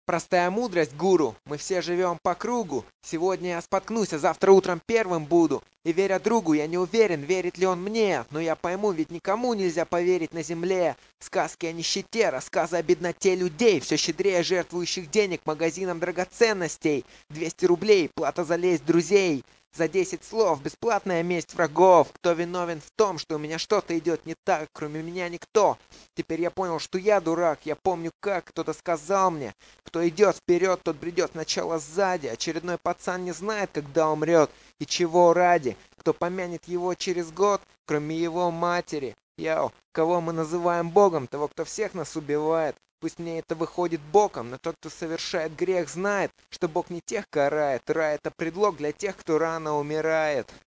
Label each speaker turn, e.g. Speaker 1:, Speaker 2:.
Speaker 1: Простая мудрость, гуру, мы все живем по кругу. Сегодня я споткнусь, а завтра утром первым буду. И веря другу, я не уверен, верит ли он мне. Но я пойму, ведь никому нельзя поверить на земле. Сказки о нищете, рассказы о бедноте людей. Все щедрее жертвующих денег магазинам драгоценностей. 200 рублей, плата за лесть друзей. За 10 слов бесплатная месть врагов. Кто виновен в том, что у меня что-то идет не так, кроме меня никто. Теперь я понял, что я дурак. Я помню, как кто-то сказал мне: кто идет вперед, тот бредет сначала сзади. Очередной пацан не знает, когда умрет и чего ради. Кто помянет его через год, кроме его матери. Яу, кого мы называем Богом? Того, кто всех нас убивает. Пусть мне это выходит боком, но тот, кто совершает грех, знает, что Бог не тех карает. Рай — это предлог для тех, кто рано умирает.